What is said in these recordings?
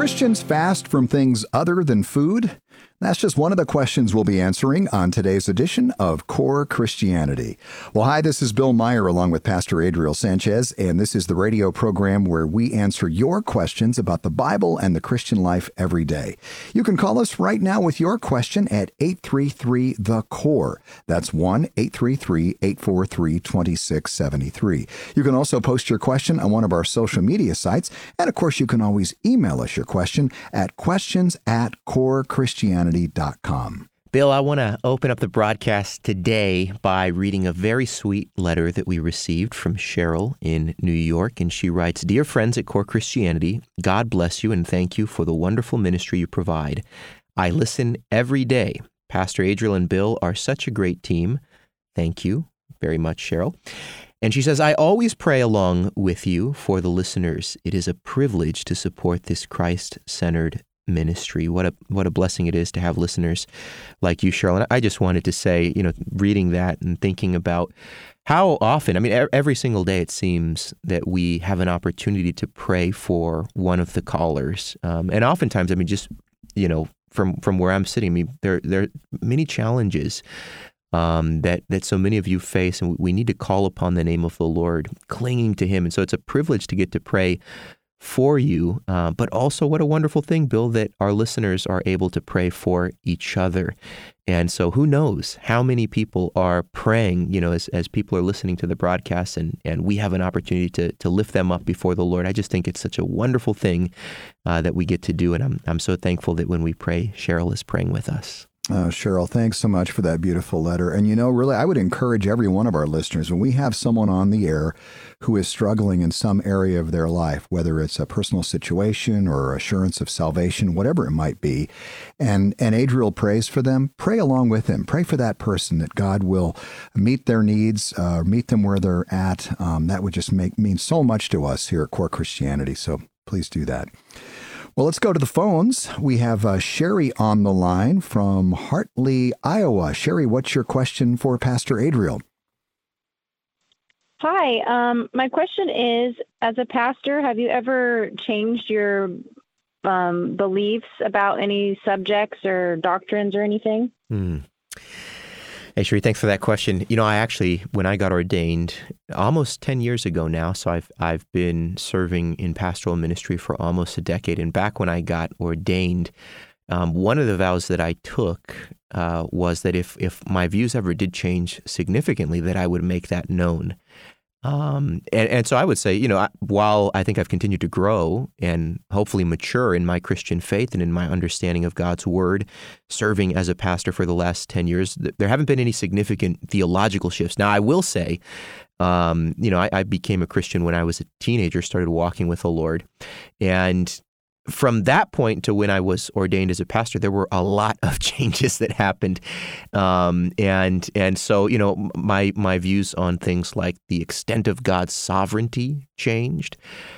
Christians fast from things other than food? That's just one of the questions we'll be answering on today's edition of Core Christianity. Well, hi, this is Bill Meyer along with Pastor Adriel Sanchez, and this is the radio program where we answer your questions about the Bible and the Christian life every day. You can call us right now with your question at 833-THE-CORE. That's 1-833-843-2673. You can also post your question on one of our social media sites, and of course, you can always email us your question at questions@corechristianity.com. Bill, I want to open up the broadcast today by reading a very sweet letter that we received from Cheryl in New York. And she writes, "Dear friends at Core Christianity, God bless you and thank you for the wonderful ministry you provide. I listen every day. Pastor Adriel and Bill are such a great team. Thank you very much, Cheryl." And she says, "I always pray along with you for the listeners. It is a privilege to support this Christ-centered ministry." What a blessing it is to have listeners like you, Cheryl. And I just wanted to say, reading that and thinking about how often, every single day it seems that we have an opportunity to pray for one of the callers. And oftentimes, from where I'm sitting, there are many challenges that so many of you face, and we need to call upon the name of the Lord, clinging to Him. And so it's a privilege to get to pray for you, but also what a wonderful thing, Bill, that our listeners are able to pray for each other. And so who knows how many people are praying, as people are listening to the broadcast, and we have an opportunity to lift them up before the Lord. I just think it's such a wonderful thing that we get to do, and I'm so thankful that when we pray, Cheryl is praying with us. Cheryl, thanks so much for that beautiful letter. And really, I would encourage every one of our listeners, when we have someone on the air who is struggling in some area of their life, whether it's a personal situation or assurance of salvation, whatever it might be, and Adriel prays for them, pray along with him. Pray for that person that God will meet their needs, meet them where they're at. That would just mean so much to us here at Core Christianity. So please do that. Well, let's go to the phones. We have Sherry on the line from Hartley, Iowa. Sherry, what's your question for Pastor Adriel? Hi. My question is, as a pastor, have you ever changed your beliefs about any subjects or doctrines or anything? Hey, Sherry, thanks for that question. I actually, when I got ordained almost 10 years ago now, so I've been serving in pastoral ministry for almost a decade. And back when I got ordained, one of the vows that I took was that if my views ever did change significantly, that I would make that known. And so I would say, while I think I've continued to grow and hopefully mature in my Christian faith and in my understanding of God's Word, serving as a pastor for the last 10 years, there haven't been any significant theological shifts. Now, I will say, I became a Christian when I was a teenager, started walking with the Lord. And from that point to when I was ordained as a pastor, there were a lot of changes that happened. And so, my views on things like the extent of God's sovereignty changed.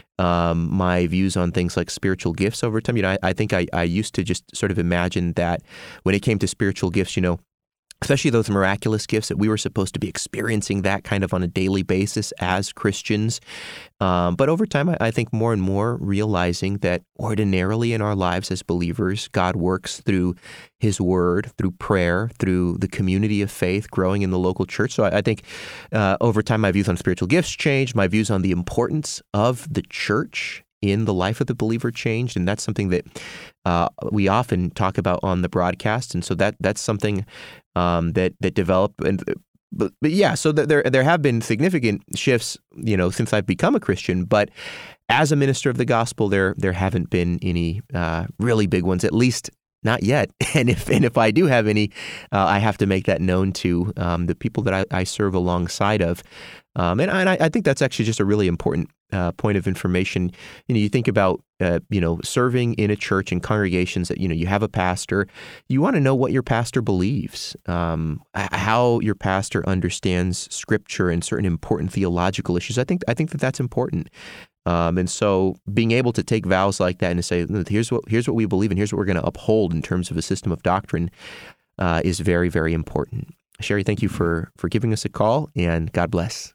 My views on things like spiritual gifts over time. I think I used to just sort of imagine that when it came to spiritual gifts, especially those miraculous gifts, that we were supposed to be experiencing that kind of on a daily basis as Christians. But over time, I think more and more realizing that ordinarily in our lives as believers, God works through His Word, through prayer, through the community of faith, growing in the local church. So I think over time, my views on spiritual gifts changed, my views on the importance of the church in the life of the believer changed, and that's something that we often talk about on the broadcast. And so that's something that developed. But yeah, so there have been significant shifts, since I've become a Christian. But as a minister of the gospel, there haven't been any really big ones, at least not yet. And if I do have any, I have to make that known to the people that I serve alongside of. And I think that's actually just a really important point of information. You think about, serving in a church and congregations that, you have a pastor. You want to know what your pastor believes, how your pastor understands Scripture and certain important theological issues. I think that that's important. And so being able to take vows like that and to say, here's what we believe and here's what we're going to uphold in terms of a system of doctrine is very, very important. Sherry, thank you for giving us a call, and God bless.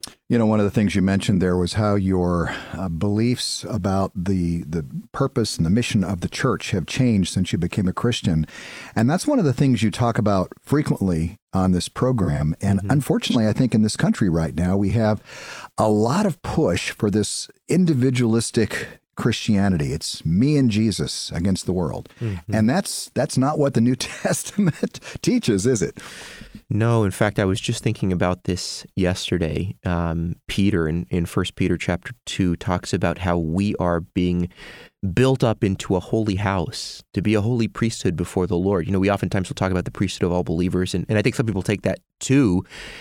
You know, one of the things you mentioned there was how your beliefs about the purpose and the mission of the church have changed since you became a Christian. And that's one of the things you talk about frequently on this program. And unfortunately, I think in this country right now, we have a lot of push for this individualistic Christianity. It's me and Jesus against the world. And that's not what the New Testament teaches, is it? No, in fact, I was just thinking about this yesterday. Peter in 1 Peter chapter 2 talks about how we are being built up into a holy house to be a holy priesthood before the Lord. You know, we oftentimes will talk about the priesthood of all believers, and I think some people take that to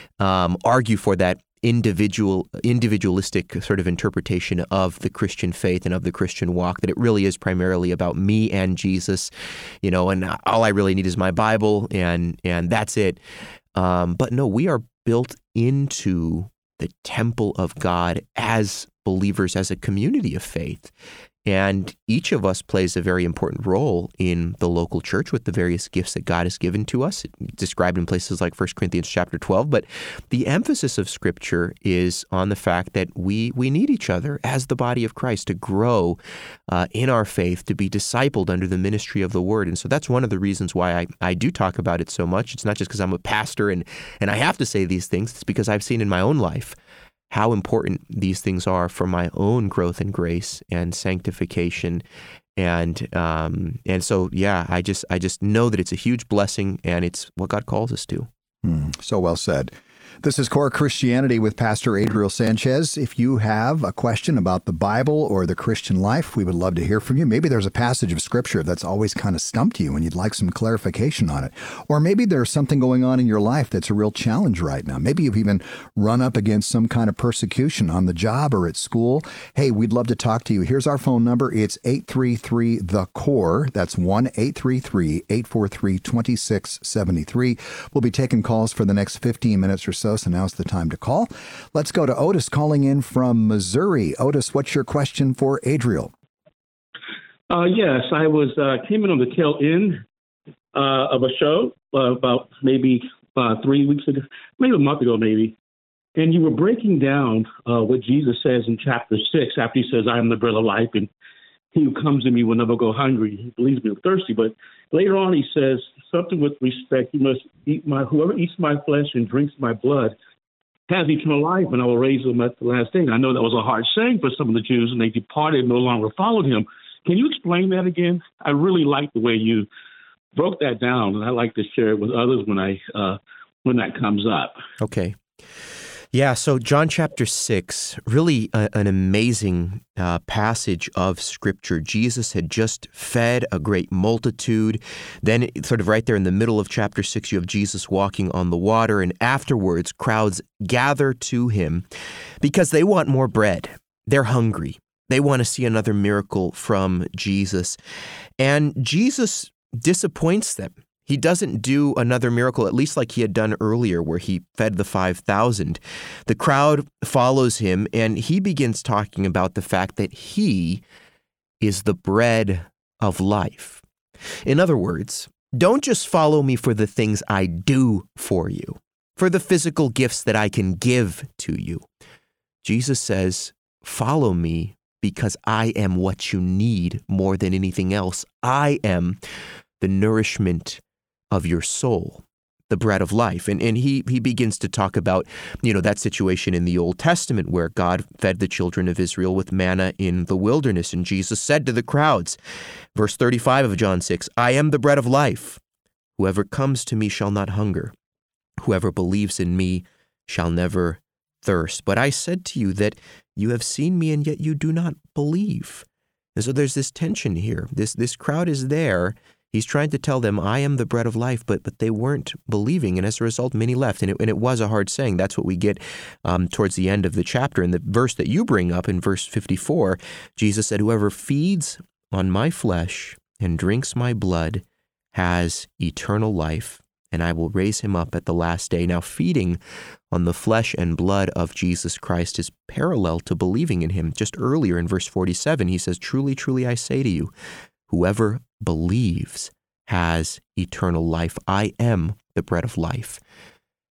argue for that individualistic sort of interpretation of the Christian faith and of the Christian walk, that it really is primarily about me and Jesus, you know, and all I really need is my Bible and that's it. But no, we are built into the temple of God as believers, as a community of faith. And each of us plays a very important role in the local church with the various gifts that God has given to us, described in places like 1 Corinthians chapter 12. But the emphasis of Scripture is on the fact that we need each other as the body of Christ to grow in our faith, to be discipled under the ministry of the Word. And so that's one of the reasons why I do talk about it so much. It's not just because I'm a pastor and I have to say these things. It's because I've seen in my own life how important these things are for my own growth in grace and sanctification. And so, yeah, I just know that it's a huge blessing, and it's what God calls us to. So well said. This is Core Christianity with Pastor Adriel Sanchez. If you have a question about the Bible or the Christian life, we would love to hear from you. Maybe there's a passage of Scripture that's always kind of stumped you and you'd like some clarification on it. Or maybe there's something going on in your life that's a real challenge right now. Maybe you've even run up against some kind of persecution on the job or at school. Hey, we'd love to talk to you. Here's our phone number. It's 833-THE-CORE. That's 1-833-843-2673. We'll be taking calls for the next 15 minutes or so now's the time to call. Let's go to Otis calling in from Missouri. Otis, what's your question for Adriel? Yes, I came in on the tail end of a show about maybe 3 weeks ago, maybe a month ago, maybe. And you were breaking down what Jesus says in chapter 6 after he says, I am the bread of life, and he who comes to me will never go hungry. He believes me or thirsty. But later on, he says something with respect. He must eat whoever eats my flesh and drinks my blood has eternal life, and I will raise them at the last day. And I know that was a hard saying for some of the Jews, and they departed and no longer followed him. Can you explain that again? I really like the way you broke that down, and I like to share it with others when that comes up. Okay. Yeah, so John chapter 6, really an amazing passage of Scripture. Jesus had just fed a great multitude. Then sort of right there in the middle of chapter 6, you have Jesus walking on the water, and afterwards crowds gather to him because they want more bread. They're hungry. They want to see another miracle from Jesus. And Jesus disappoints them. He doesn't do another miracle, at least like he had done earlier, where he fed the 5,000. The crowd follows him, and he begins talking about the fact that he is the bread of life. In other words, don't just follow me for the things I do for you, for the physical gifts that I can give to you. Jesus says, follow me because I am what you need more than anything else. I am the nourishment of your soul, the bread of life. And he begins to talk about, that situation in the Old Testament where God fed the children of Israel with manna in the wilderness. And Jesus said to the crowds, verse 35 of John 6, I am the bread of life. Whoever comes to me shall not hunger. Whoever believes in me shall never thirst. But I said to you that you have seen me and yet you do not believe. And so there's this tension here. This crowd is there. He's trying to tell them, I am the bread of life, but they weren't believing, and as a result, many left. And it was a hard saying. That's what we get towards the end of the chapter. In the verse that you bring up in verse 54, Jesus said, whoever feeds on my flesh and drinks my blood has eternal life, and I will raise him up at the last day. Now, feeding on the flesh and blood of Jesus Christ is parallel to believing in him. Just earlier in verse 47, he says, truly, truly, I say to you, whoever believes has eternal life. I am the bread of life.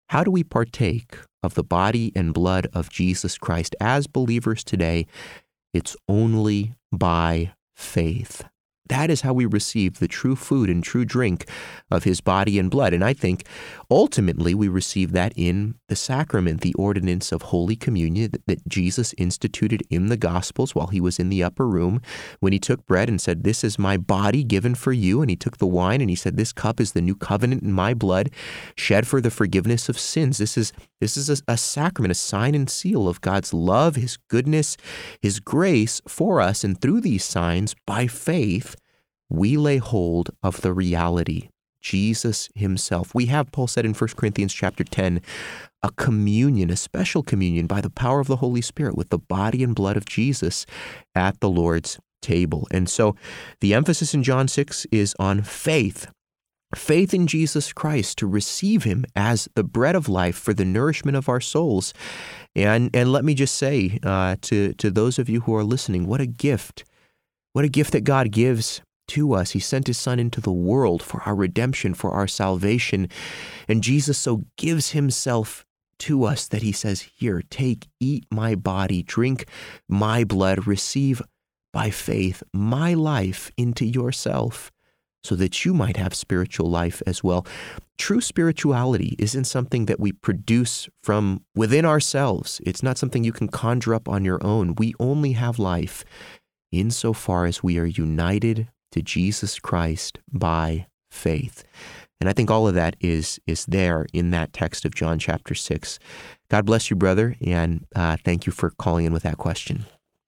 How do we partake of the body and blood of Jesus Christ as believers today? It's only by faith. That is how we receive the true food and true drink of his body and blood. And I think ultimately we receive that in the sacrament, the ordinance of Holy Communion that Jesus instituted in the Gospels while he was in the upper room, when he took bread and said, "This is my body given for you." And he took the wine and he said, "This cup is the new covenant in my blood, shed for the forgiveness of sins." This is a sacrament, a sign and seal of God's love, his goodness, his grace for us. And through these signs, by faith, we lay hold of the reality, Jesus himself. We have, Paul said in 1 Corinthians chapter 10, a communion, a special communion by the power of the Holy Spirit with the body and blood of Jesus at the Lord's table. And so the emphasis in John 6 is on faith. Faith in Jesus Christ, to receive him as the bread of life for the nourishment of our souls. And let me just say to those of you who are listening, what a gift that God gives to us. He sent his Son into the world for our redemption, for our salvation. And Jesus so gives himself to us that he says, "Here, take, eat my body, drink my blood, receive by faith my life into yourself, so that you might have spiritual life as well." True spirituality isn't something that we produce from within ourselves. It's not something you can conjure up on your own. We only have life insofar as we are united to Jesus Christ by faith. And I think all of that is there in that text of John chapter 6. God bless you, brother, and thank you for calling in with that question.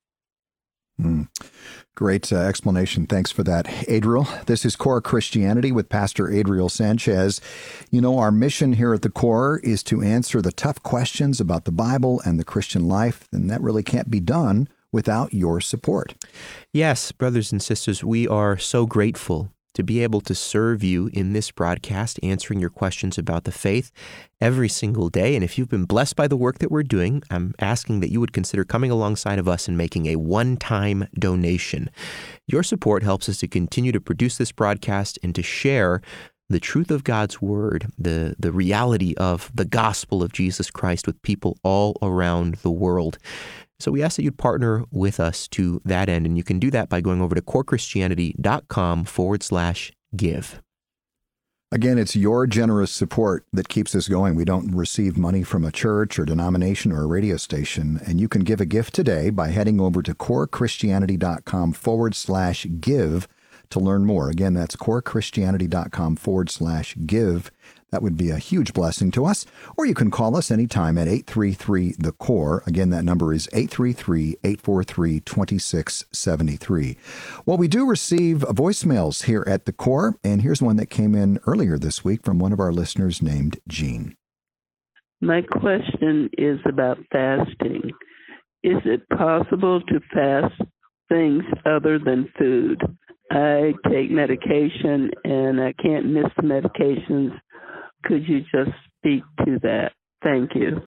Great explanation. Thanks for that, Adriel. This is Core Christianity with Pastor Adriel Sanchez. You know, our mission here at the Core is to answer the tough questions about the Bible and the Christian life, and that really can't be done without your support. Yes, brothers and sisters, we are so grateful to be able to serve you in this broadcast, answering your questions about the faith every single day. And if you've been blessed by the work that we're doing, I'm asking that you would consider coming alongside of us and making a one-time donation. Your support helps us to continue to produce this broadcast and to share the truth of God's Word, the reality of the gospel of Jesus Christ with people all around the world. So we ask that you'd partner with us to that end, and you can do that by going over to corechristianity.com/give. Again, it's your generous support that keeps us going. We don't receive money from a church or denomination or a radio station, and you can give a gift today by heading over to corechristianity.com/give to learn more. Again, that's corechristianity.com/give. That would be a huge blessing to us. Or you can call us anytime at 833-THE-CORE. Again, that number is 833-843-2673. Well, we do receive voicemails here at the Core, and here's one that came in earlier this week from one of our listeners named Jean. My question is about fasting. Is it possible to fast things other than food? I take medication, and I can't miss the medications. Could you just speak to that? Thank you.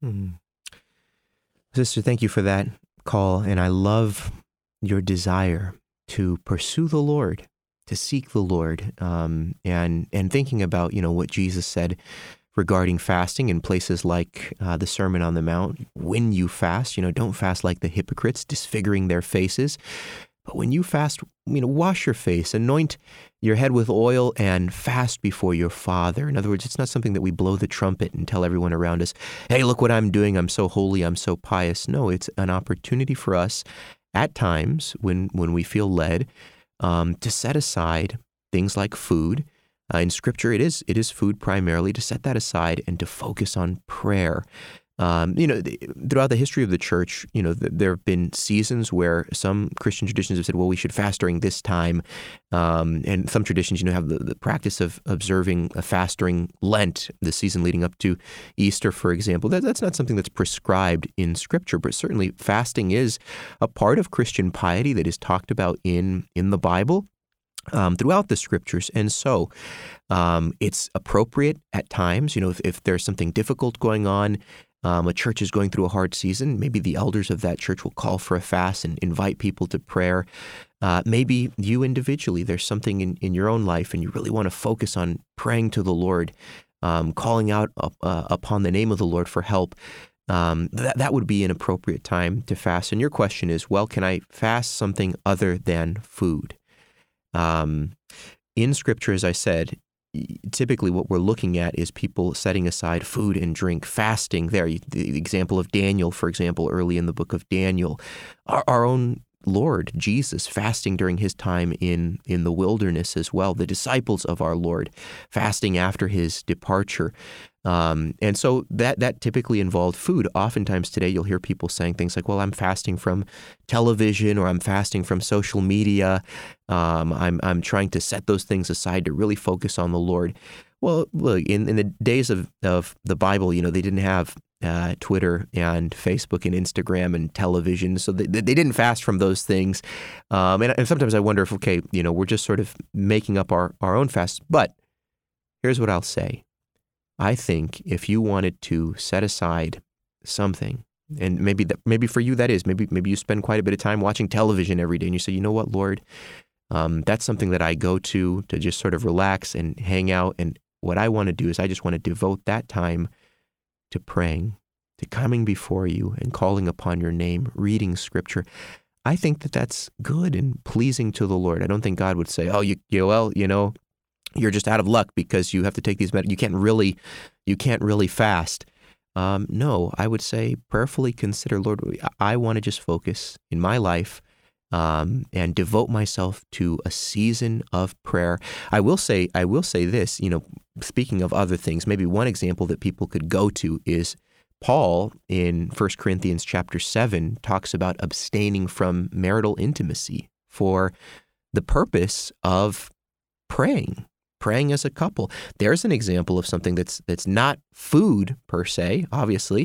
Sister, thank you for that call. And I love your desire to pursue the Lord, to seek the Lord, and thinking about, what Jesus said regarding fasting in places like the Sermon on the Mount. When you fast, don't fast like the hypocrites, disfiguring their faces. But when you fast, wash your face, anoint your head with oil, and fast before your Father. In other words, it's not something that we blow the trumpet and tell everyone around us, "Hey, look what I'm doing. I'm so holy. I'm so pious." No, it's an opportunity for us at times when we feel led to set aside things like food. In Scripture, it is food primarily, to set that aside and to focus on prayer. Throughout the history of the church, there have been seasons where some Christian traditions have said, well, we should fast during this time. And some traditions, have the practice of observing a fast during Lent, the season leading up to Easter, for example. That's not something that's prescribed in Scripture, but certainly fasting is a part of Christian piety that is talked about in the Bible. Throughout the Scriptures. And so it's appropriate at times, if there's something difficult going on, a church is going through a hard season, maybe the elders of that church will call for a fast and invite people to prayer. Maybe you individually, there's something in your own life and you really want to focus on praying to the Lord calling out upon the name of the Lord for help, that would be an appropriate time to fast. And your question is, well, can I fast something other than food? In Scripture, as I said, typically what we're looking at is people setting aside food and drink, fasting there. The example of Daniel, for example, early in the book of Daniel, our own Lord Jesus fasting during his time in the wilderness as well, the disciples of our Lord fasting after his departure. And so that typically involved food. Oftentimes today you'll hear people saying things like, well, I'm fasting from television, or I'm fasting from social media. I'm trying to set those things aside to really focus on the Lord. Well, look, in the days of the Bible, they didn't have Twitter and Facebook and Instagram and television, so they didn't fast from those things. And sometimes I wonder if, we're just sort of making up our own fasts. But here's what I'll say. I think if you wanted to set aside something, and maybe for you that is, maybe you spend quite a bit of time watching television every day, and you say, you know what, Lord, that's something that I go to just sort of relax and hang out. And what I want to do is I just want to devote that time to praying, to coming before you and calling upon your name, reading Scripture. I think that that's good and pleasing to the Lord. I don't think God would say, oh, you're just out of luck because you have to take these you can't really fast. No, I would say prayerfully consider, Lord, I want to just focus in my life and devote myself to a season of prayer. I will say this, speaking of other things, maybe one example that people could go to is Paul in 1 Corinthians chapter 7 talks about abstaining from marital intimacy for the purpose of praying as a couple. There's an example of something that's not food per se, obviously,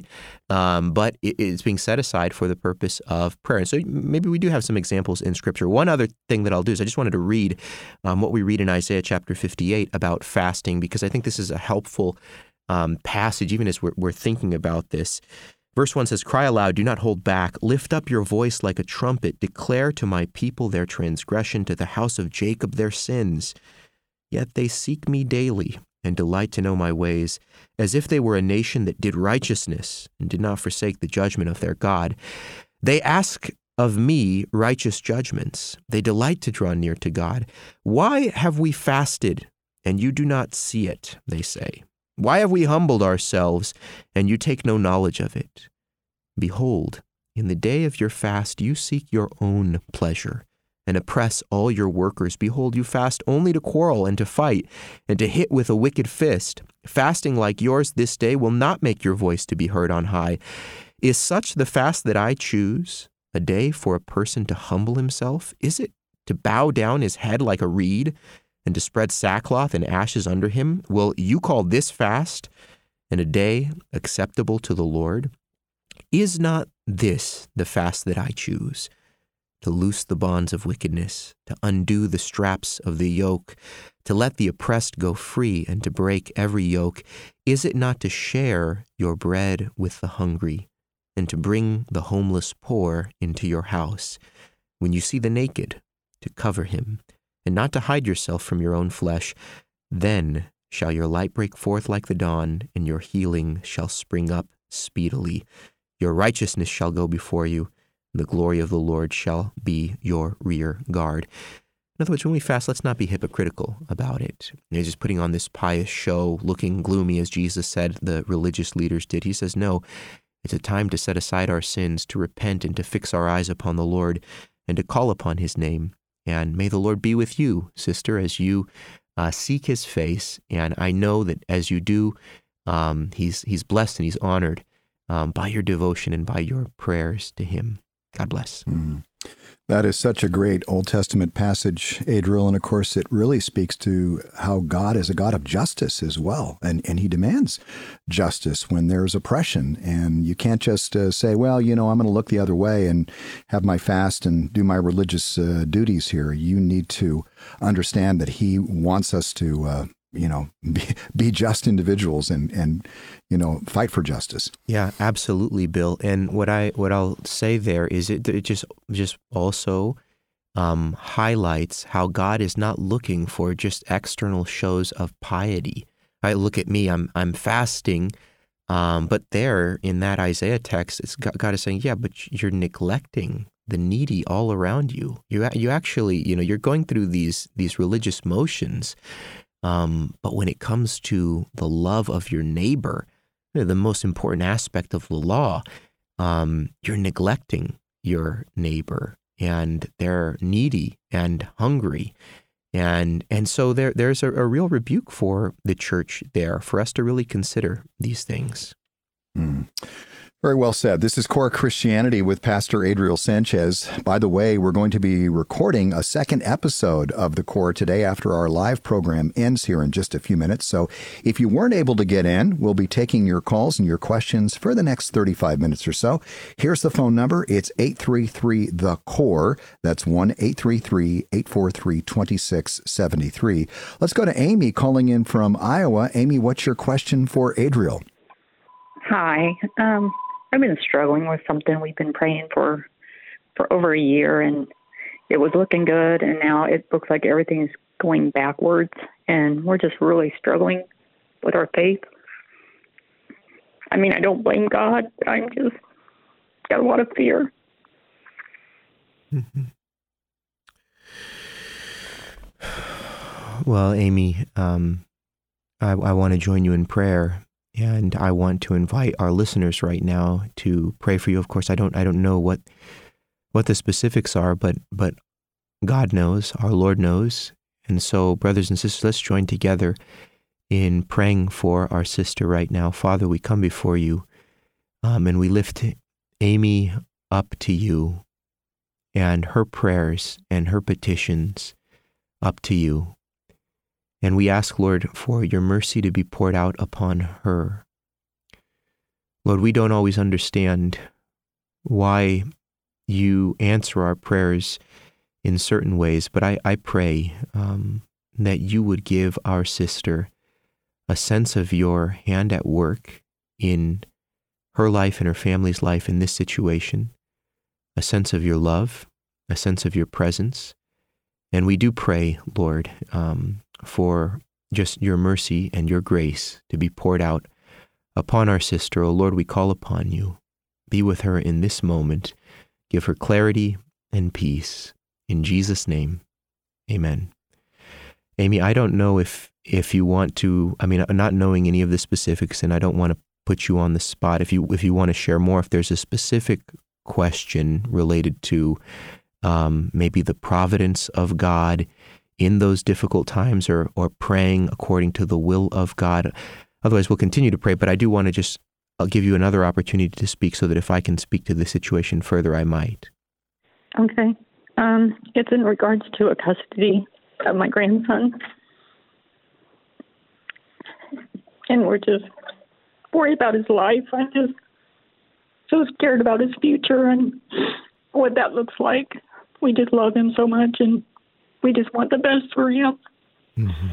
but it's being set aside for the purpose of prayer. And so maybe we do have some examples in Scripture. One other thing that I'll do is I just wanted to read what we read in Isaiah chapter 58 about fasting, because I think this is a helpful passage, even as we're thinking about this. Verse 1 says, "Cry aloud, do not hold back. Lift up your voice like a trumpet. Declare to my people their transgression, to the house of Jacob their sins. Yet they seek me daily and delight to know my ways, as if they were a nation that did righteousness and did not forsake the judgment of their God. They ask of me righteous judgments. They delight to draw near to God. Why have we fasted and you do not see it, they say? Why have we humbled ourselves and you take no knowledge of it? Behold, in the day of your fast you seek your own pleasure and oppress all your workers. Behold, you fast only to quarrel and to fight and to hit with a wicked fist. Fasting like yours this day will not make your voice to be heard on high. Is such the fast that I choose, a day for a person to humble himself? Is it to bow down his head like a reed and to spread sackcloth and ashes under him? Will you call this fast and a day acceptable to the Lord? Is not this the fast that I choose? To loose the bonds of wickedness, to undo the straps of the yoke, to let the oppressed go free, and to break every yoke? Is it not to share your bread with the hungry, and to bring the homeless poor into your house? When you see the naked, to cover him, and not to hide yourself from your own flesh? Then shall your light break forth like the dawn, and your healing shall spring up speedily. Your righteousness shall go before you. The glory of the Lord shall be your rear guard." In other words, when we fast, let's not be hypocritical about it. Just putting on this pious show, looking gloomy, as Jesus said the religious leaders did. He says, no, it's a time to set aside our sins, to repent and to fix our eyes upon the Lord and to call upon his name. And may the Lord be with you, sister, as you seek his face. And I know that as you do, he's blessed and he's honored by your devotion and by your prayers to him. God bless. That is such a great Old Testament passage, Adriel, and of course it really speaks to how God is a God of justice as well, and he demands justice when there's oppression, and you can't just say, well, I'm going to look the other way and have my fast and do my religious duties here. You need to understand that he wants us to be just individuals and fight for justice. Yeah, absolutely, Bill. And what I'll say there is it just also highlights how God is not looking for just external shows of piety Look at me, I'm fasting. But there in that Isaiah text, God is saying, yeah, but you're neglecting the needy all around you. You actually, you're going through these religious motions. But when it comes to the love of your neighbor, the most important aspect of the law, you're neglecting your neighbor, and they're needy and hungry. And so there's a real rebuke for the church there, for us to really consider these things. Very well said. This is Core Christianity with Pastor Adriel Sanchez. By the way, we're going to be recording a second episode of The Core today after our live program ends here in just a few minutes. So if you weren't able to get in, we'll be taking your calls and your questions for the next 35 minutes or so. Here's the phone number. It's 833-THE-CORE. That's 1-833-843-2673. Let's go to Amy calling in from Iowa. Amy, what's your question for Adriel? Hi. I've been struggling with something. We've been praying for over a year, and it was looking good, and now it looks like everything's going backwards, and we're just really struggling with our faith. I mean, I don't blame God. I'm just got a lot of fear. Mm-hmm. Well, Amy, I want to join you in prayer. And I want to invite our listeners right now to pray for you. Of course, I don't know what the specifics are, but God knows, our Lord knows. And so, brothers and sisters, let's join together in praying for our sister right now. Father, we come before you, and we lift Amy up to you, and her prayers and her petitions up to you. And we ask, Lord, for your mercy to be poured out upon her. Lord, we don't always understand why you answer our prayers in certain ways, but I pray that you would give our sister a sense of your hand at work in her life and her family's life in this situation, a sense of your love, a sense of your presence. And we do pray, Lord, for just your mercy and your grace to be poured out upon our sister. Oh Lord, we call upon you. Be with her in this moment. Give her clarity and peace. In Jesus' name, amen. Amy, I don't know if you want to, not knowing any of the specifics, and I don't want to put you on the spot. If you want to share more, if there's a specific question related to maybe the providence of God in those difficult times, or praying according to the will of God. Otherwise, we'll continue to pray, but I do want to I'll give you another opportunity to speak so that if I can speak to the situation further, I might. Okay. It's in regards to a custody of my grandson. And we're just worried about his life. I'm just so scared about his future and what that looks like. We just love him so much, and we just want the best for him. Mm-hmm.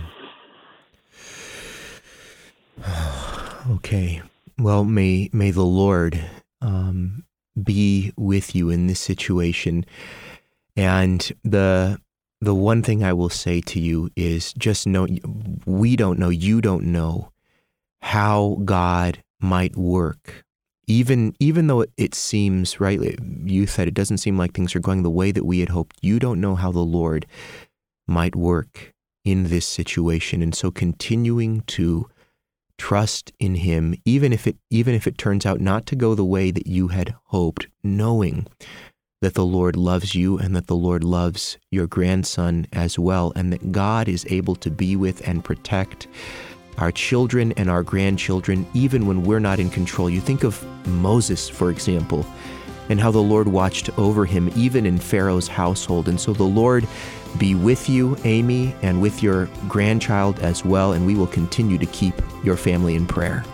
Okay. Well, may the Lord be with you in this situation. And the one thing I will say to you is just know, we don't know, you don't know how God might work. Even though it seems, right, you said it doesn't seem like things are going the way that we had hoped, you don't know how the Lord might work in this situation. And so continuing to trust in him, even if it turns out not to go the way that you had hoped, knowing that the Lord loves you and that the Lord loves your grandson as well, and that God is able to be with and protect our children and our grandchildren, even when we're not in control. You think of Moses, for example, and how the Lord watched over him, even in Pharaoh's household. And so the Lord be with you, Amy, and with your grandchild as well, and we will continue to keep your family in prayer.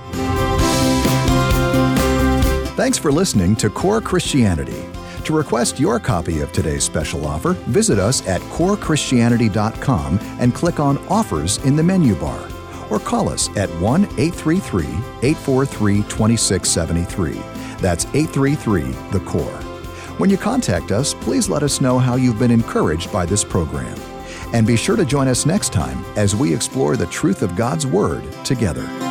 Thanks for listening to Core Christianity. To request your copy of today's special offer, visit us at corechristianity.com and click on Offers in the menu bar, or call us at 1-833-843-2673. That's 833-THE-CORE. When you contact us, please let us know how you've been encouraged by this program. And be sure to join us next time as we explore the truth of God's Word together.